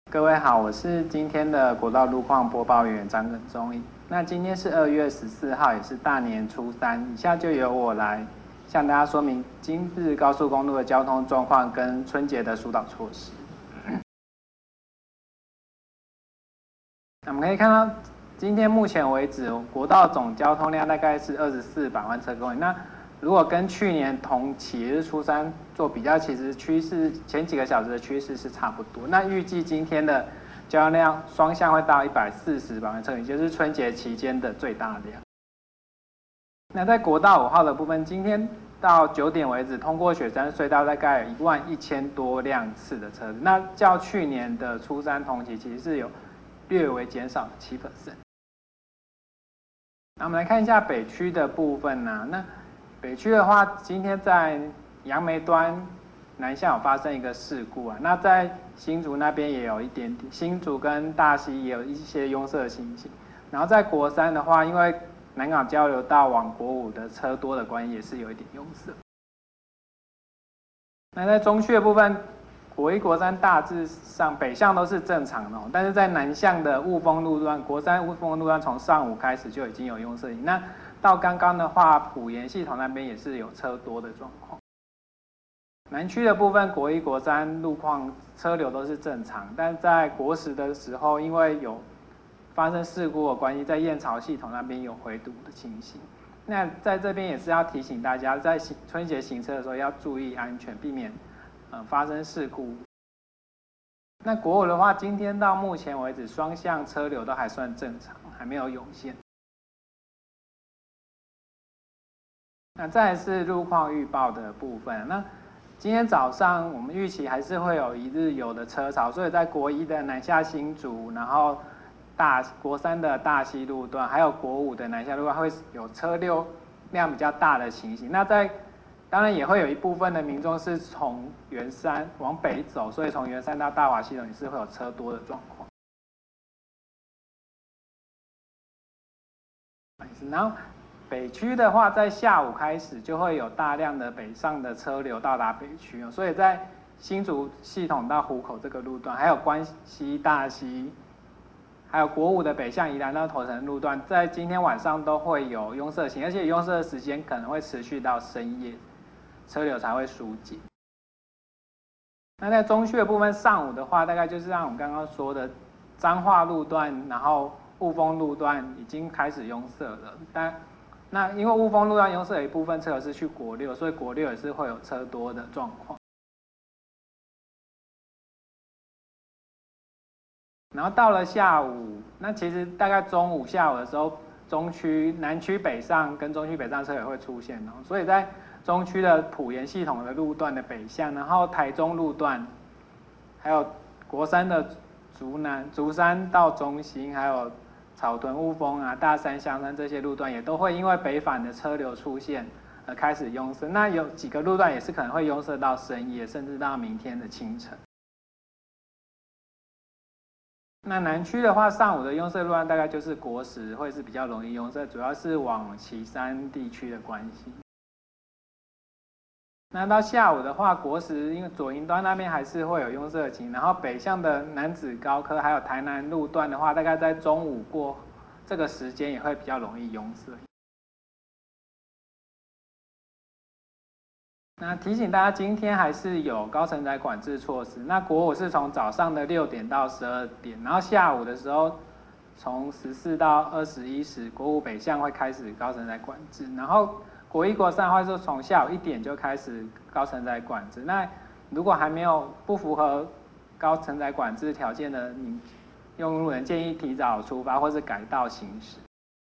各位好，我是今天的国道路况播报员张根忠。那今天是2月14号，也是大年初三。以下就由我来向大家说明今日高速公路的交通状况跟春节的疏导措施。那我们可以看到，今天目前为止，国道总交通量大概是24百万车公里。那如果跟去年同期日初三做比较，其实趋势前几个小时的趋势是差不多。那预计今天的交通量双向会到140百万车，也就是春节期间的最大量。那在国道5号的部分，今天到9点为止，通过雪山隧道大概有11000多辆次的车子，那较去年的初三同期其实是有略微减少了7%。那我们来看一下北区的部分啊，那北区的话，今天在杨梅端南向有发生一个事故啊，那在新竹那边也有一点点，新竹跟大溪也有一些拥塞的情形。然后在国三的话，因为南港交流道往国五的车多的关系，也是有一点拥塞。那在中区的部分，国一、国三大致上北向都是正常的哦，但是在南向的雾峰路段，国三雾峰路段从上午开始就已经有拥塞。那到刚刚的话，埔盐系统那边也是有车多的状况。南区的部分，国一、国三路况车流都是正常，但在国十的时候，因为有发生事故的关系，在燕巢系统那边有回堵的情形。那在这边也是要提醒大家，在春节行车的时候要注意安全，避免发生事故。那国五的话，今天到目前为止，双向车流都还算正常，还没有涌现。那再来是路况预报的部分。那今天早上我们预期还是会有一日游的车潮，所以在国一的南下新竹，然后国三的大溪路段，还有国五的南下路段会有车流量比较大的情形。那当然也会有一部分的民众是从圆山往北走，所以从圆山到大华系统也是会有车多的状况。然后北区的话，在下午开始就会有大量的北上的车流到达北区哦，所以在新竹系统到湖口这个路段，还有关西、大溪，还有国五的北向宜兰到头城路段，在今天晚上都会有拥塞情，而且拥塞的时间可能会持续到深夜，车流才会疏解。那在中区的部分，上午的话，大概就是像我们刚刚说的彰化路段，然后雾峰路段已经开始拥塞了。那因为雾峰路段拥塞有一部分车流是去国六，所以国六也是会有车多的状况。然后到了下午，那其实大概中午、下午的时候，中区、南区北上跟中区北上车也会出现哦，所以在中区的埔盐系统的路段的北向，然后台中路段，还有国三的竹山到中心，还有草屯雾峰啊、大山香山这些路段，也都会因为北返的车流出现而开始拥塞。那有几个路段也是可能会拥塞到深夜，甚至到明天的清晨。那南区的话，上午的拥塞路段大概就是国十会是比较容易拥塞，主要是往旗山地区的关系。那到下午的话，国十因为左营端那边还是会有拥塞情，然后北向的楠梓高科还有台南路段的话，大概在中午过这个时间也会比较容易拥塞。那提醒大家，今天还是有高承载管制措施。那国五是从早上的6点到12点，然后下午的时候从14到21时，国五北向会开始高承载管制。然后国一、国三的话，就从下午1点就开始高承载管制。那如果还没有不符合高承载管制条件的用路人，建议提早出发或是改道行驶。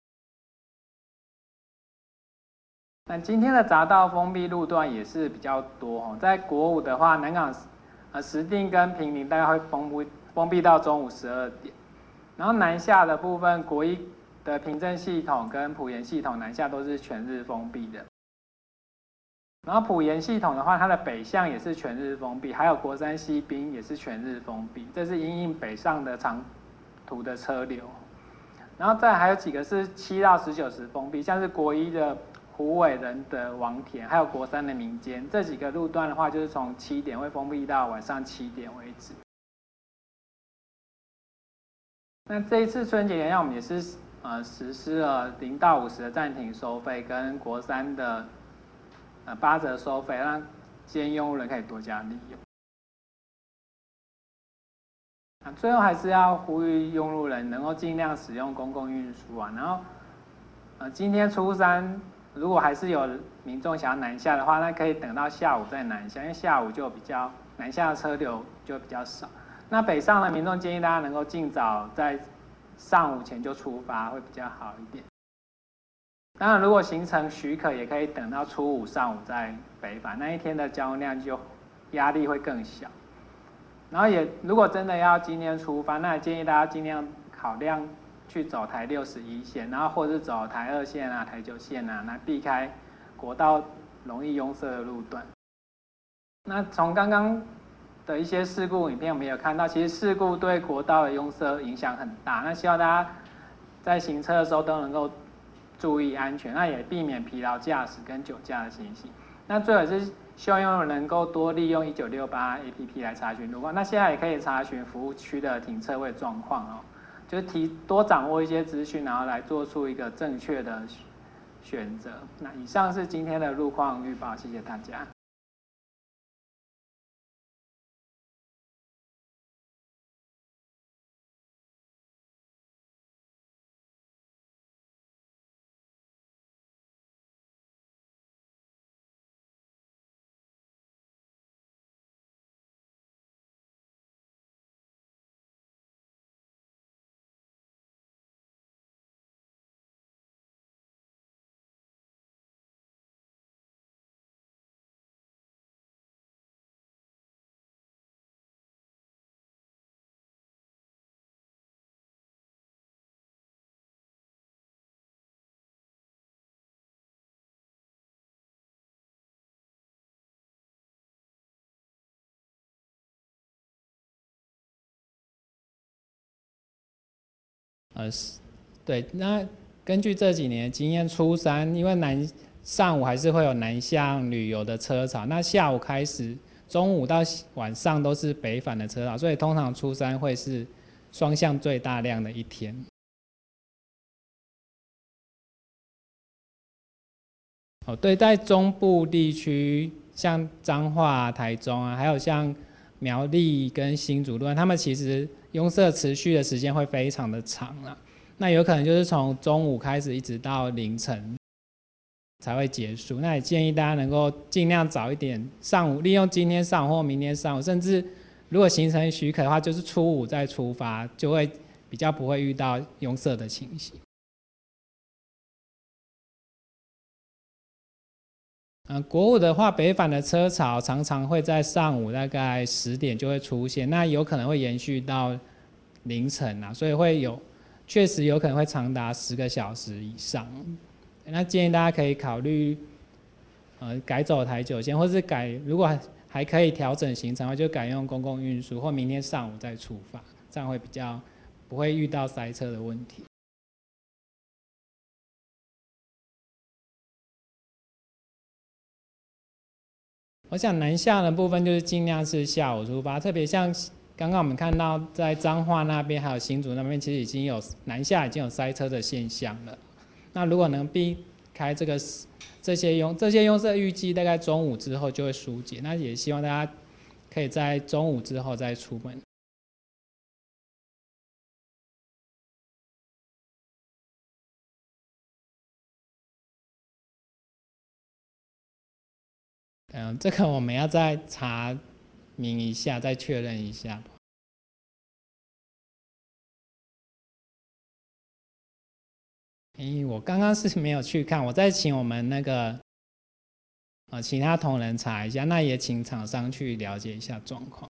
那今天的匝道封闭路段也是比较多哦，在国五的话，南港石碇跟坪林大概会封闭到中午12点，然后南下的部分，国一的平镇系统跟埔盐系统南下都是全日封闭的，然后埔盐系统的话，它的北向也是全日封闭，还有国三西滨也是全日封闭，这是因应北上的长途的车流，然后再还有几个是7到19时封闭，像是国一的虎尾人的王田，还有国三的民间，这几个路段的话，就是从7点会封闭到晚上7点为止。 那这一次春节连假我们也是实施了0到50的暂停收费，跟国三的8折收费，让今天用户人可以多加利用。最后还是要呼吁用路人能够尽量使用公共运输啊。然后今天初三如果还是有民众想要南下的话，那可以等到下午再南下，因为下午就比较南下的车流就比较少。那北上的民众建议大家能够尽早在上午前就出发，会比较好一点。当然，如果行程许可，也可以等到初五上午再北返，那一天的交通量就压力会更小。然后如果真的要今天出发，那也建议大家尽量考量去走台61线，然后或是走台2线啊、台9线啊，来避开国道容易拥塞的路段。那从刚刚的一些事故影片，我们也有看到，其实事故对国道的拥塞影响很大。那希望大家在行车的时候都能够注意安全，那也避免疲劳驾驶跟酒驾的情形。那最好是希望用户能够多利用1968 APP 来查询路况。那现在也可以查询服务区的停车位状况哦，就是多掌握一些资讯，然后来做出一个正确的选择。那以上是今天的路况预报，谢谢大家。对，那根据这几年的经验，初三因为上午还是会有南向旅游的车潮，那下午开始，中午到晚上都是北返的车潮，所以通常初三会是双向最大量的一天。对，在中部地区，像彰化、台中啊，还有像苗栗跟新竹路段，他们其实拥塞持续的时间会非常的长啊。那有可能就是从中午开始一直到凌晨才会结束。那也建议大家能够尽量早一点上午，利用今天上午或明天上午，甚至如果行程许可的话，就是初五再出发，就会比较不会遇到拥塞的情形。国五的话，北返的车潮常常会在上午大概10点就会出现，那有可能会延续到凌晨啊，所以确实有可能会长达10个小时以上。那建议大家可以考虑，改走台9线，或是如果还可以调整行程的话，就改用公共运输，或明天上午再出发，这样会比较不会遇到塞车的问题。我想南下的部分就是尽量是下午出发，特别像刚刚我们看到在彰化那边还有新竹那边，其实已经有南下已经有塞车的现象了。那如果能避开这些拥塞，预计大概中午之后就会疏解。那也希望大家可以在中午之后再出门。这个我们要再查明一下，再确认一下。我刚刚是没有去看，我再请我们那个其他同仁查一下，那也请厂商去了解一下状况。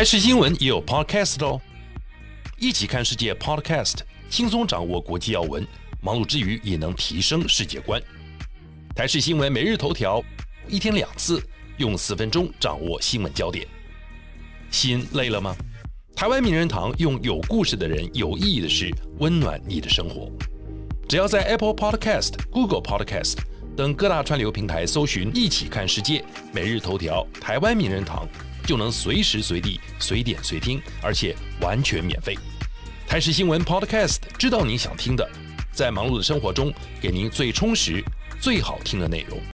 视新闻也有 Podcast 哦，一起看世界 Podcast， 轻松掌握国际要闻，忙碌之余也能提升世界观。台视新闻每日头条，一天2次，用4分钟掌握新闻焦点。心累了吗？台湾名人堂用有故事的人、有意义的事，温暖你的生活。只要在 Apple Podcast、Google Podcast 等各大串流平台搜寻“一起看世界”每日头条台湾名人堂，就能随时随地、随点随听，而且完全免费。台视新闻 Podcast 知道你想听的，在忙碌的生活中，给您最充实、最好听的内容。